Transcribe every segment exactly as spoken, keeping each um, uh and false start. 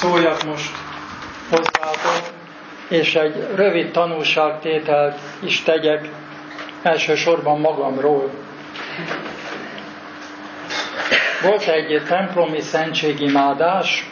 szóljak most hozzátok, és egy rövid tanulságtételt is tegyek, elsősorban magamról. Volt egy templomi szentségimádás.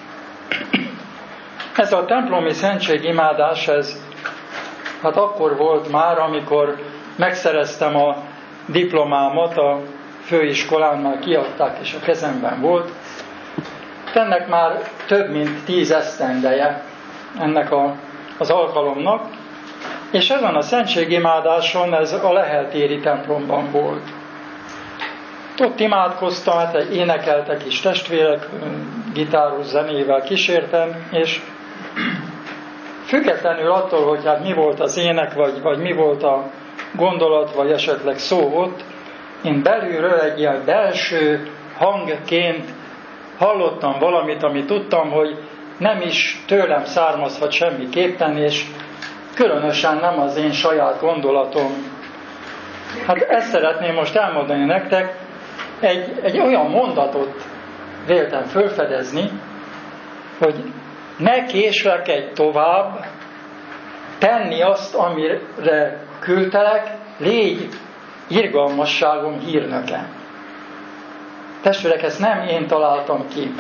Ez a templomi szentségimádás, ez hát akkor volt már, amikor megszereztem a diplomámat, a főiskolán már kiadták, és a kezemben volt. Ennek már több mint tíz esztendeje ennek a, az alkalomnak, és ezen a szentségimádáson ez a leheltéri templomban volt. Ott imádkoztam, hát énekeltek is testvérek, gitáros zenével kísértem, és függetlenül attól, hogy hát mi volt az ének, vagy, vagy mi volt a gondolat, vagy esetleg szó ott, én belülről egy ilyen belső hangként hallottam valamit, amit tudtam, hogy nem is tőlem származhat semmiképpen, és különösen nem az én saját gondolatom. Hát ezt szeretném most elmondani nektek, egy, egy olyan mondatot véltem fölfedezni, hogy ne késlekedj tovább, tenni azt, amire küldtelek, légy irgalmasságom hírnöke. Testvérek, ezt nem én találtam ki.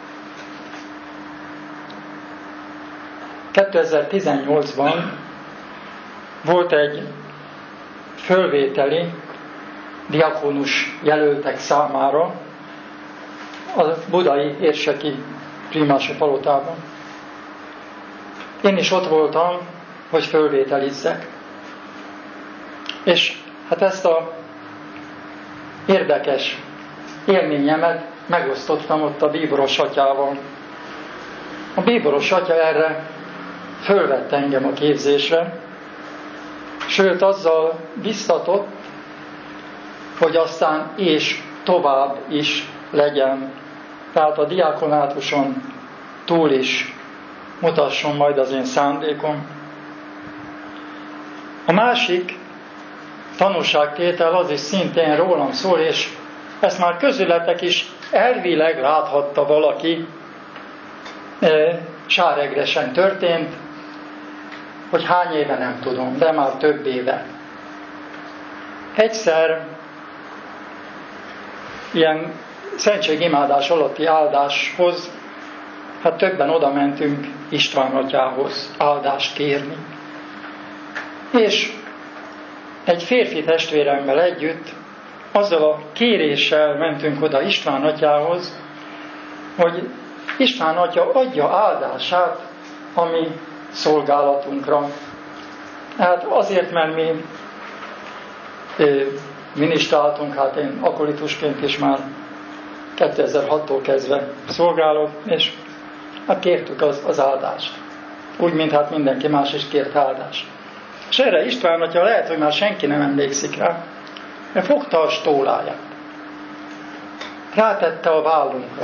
kétezer-tizennyolcban volt egy fölvételi diakonus jelöltek számára a budai érseki primási palotában. Én is ott voltam, hogy fölvételizzek. És hát ezt a érdekes élményemet megosztottam ott a bíboros atyával. A bíboros atya erre fölvette engem a képzésre, sőt azzal biztatott, hogy aztán és tovább is legyen. Tehát a diákonátuson túl is mutasson majd az én szándékom. A másik tanúságtétel az is szintén rólam szól, és ezt már közületek is elvileg láthatta valaki, e, sáregresen történt, hogy hány éve nem tudom, de már több éve. Egyszer ilyen szentségimádás alatti áldáshoz, hát többen oda mentünk István atyához áldást kérni. És egy férfi testvéremmel együtt azzal a kéréssel mentünk oda István atyához, hogy István atya adja áldását a mi szolgálatunkra. Hát azért, mert mi minisztráltunk, hát én akolitusként is már kétezer-hattól kezdve szolgálok, és hát kértük az, az áldást. Úgy, mint hát mindenki más is kért áldást. És erre István atya, lehet, hogy már senki nem emlékszik rá, mert fogta a stóláját, rátette a vállunkra,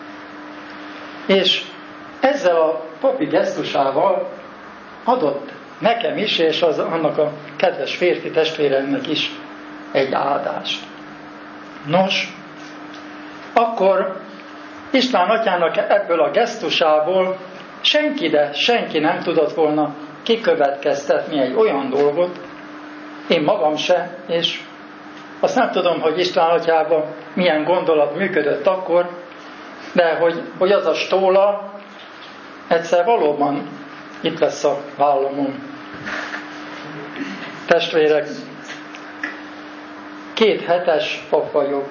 és ezzel a papi gesztusával adott nekem is, és az, annak a kedves férfi testvéremnek is egy áldást. Nos, akkor István atyának ebből a gesztusából senki, de senki nem tudott volna kikövetkeztetni egy olyan dolgot, én magam se, és azt nem tudom, hogy István atyában milyen gondolat működött akkor, de hogy, hogy az a stóla egyszer valóban itt lesz a vállamon. Testvérek, két hetes pap vagyok.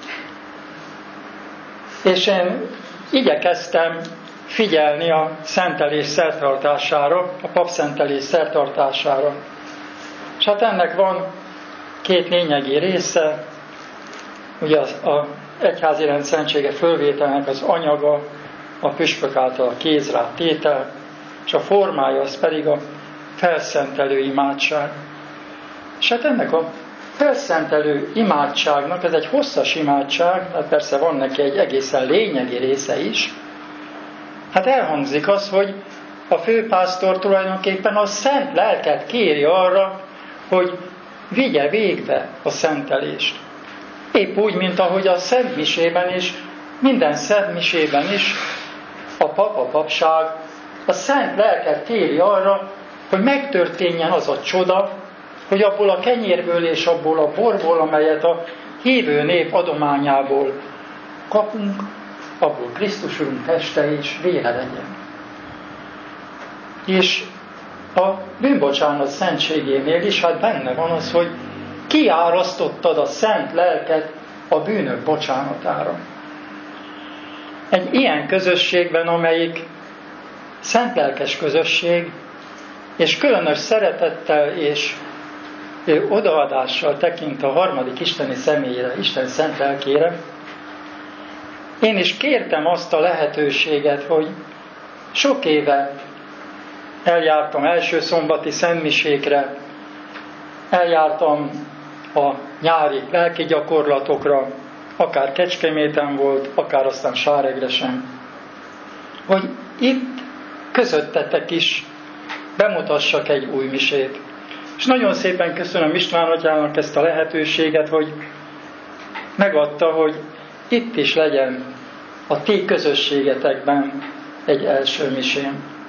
És én igyekeztem figyelni a szentelés szertartására, a papszentelés szertartására. És hát ennek van két lényegi része, ugye az a egyházi rend szentsége fölvételnek az anyaga, a püspök által a kézrá tétel, és a formája az pedig a felszentelő imádság. És hát ennek a felszentelő imádságnak, ez egy hosszas imádság, hát persze van neki egy egészen lényegi része is. Hát elhangzik az, hogy a főpásztor tulajdonképpen a szent lelket kéri arra, hogy vigye végbe a szentelést. Épp úgy, mint ahogy a szentmisében is, minden szentmisében is a pap, a papság a szent lelket kéri arra, hogy megtörténjen az a csoda, hogy abból a kenyérből és abból a borból, amelyet a hívő nép adományából kapunk, abból Krisztus Urunk teste és vére legyen. És a bűnbocsánat szentségénél is hát benne van az, hogy kiárasztottad a szent lelket a bűnök bocsánatára. Egy ilyen közösségben, amelyik szentlelkes közösség, és különös szeretettel és odaadással tekint a harmadik isteni személyre, Isten szent lelkére, én is kértem azt a lehetőséget, hogy sok éve eljártam első szombati szentmisékre, eljártam a nyári lelki gyakorlatokra, akár Kecskeméten volt, akár aztán Sáregresen, hogy itt közöttetek is bemutassak egy új misét. És nagyon szépen köszönöm István atyának ezt a lehetőséget, hogy megadta, hogy itt is legyen a ti közösségetekben egy első misén.